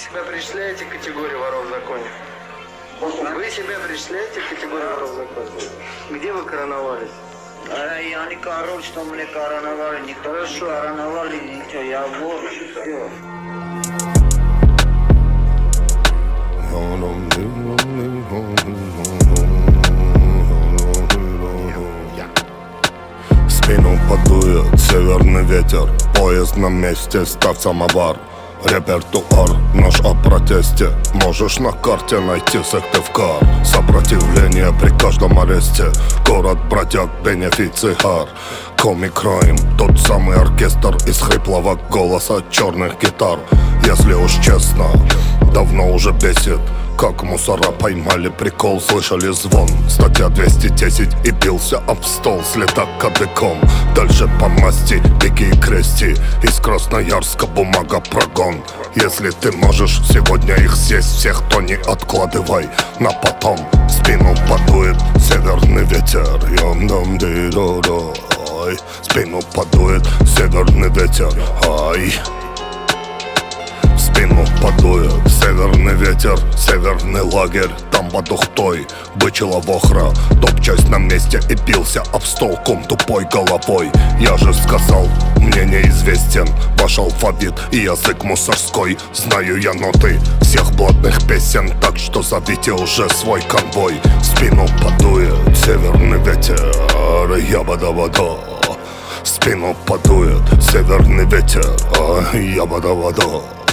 себя причисляете к категории воров в законе? Вы себя причисляете к категории воров в законе? Где вы короновались? Я не король, что мне короновали, никто не короновали, ничего, я вор, все. В спину подует северный ветер, поезд на месте, ставь самовар. Репертуар наш о протесте, можешь на карте найти Сыктывкар. Сопротивление при каждом аресте, город бродяг, бенефициар. Комик Райм, тот самый оркестр из хриплого голоса черных гитар. Если уж честно, давно уже бесит, как мусора поймали прикол, слышали звон. Статья 210 и бился об стол с летакадыком. Дальше по масти, беги и крести, из Красноярска бумага прогон. Если ты можешь сегодня их съесть всех, то не откладывай на потом. В спину подует северный ветер, ой. В спину подует северный ветер, ай. В спину подует северный ветер, северный лагерь, там под Ухтой бычила вохра, топ-часть на месте и бился об стол ком тупой головой. Я же сказал, мне неизвестен ваш алфавит и язык мусорской. Знаю я ноты всех блатных песен, так что зовите уже свой конвой. В спину подует северный ветер, ябада-вада. В спину подует северный ветер, ябада-вада.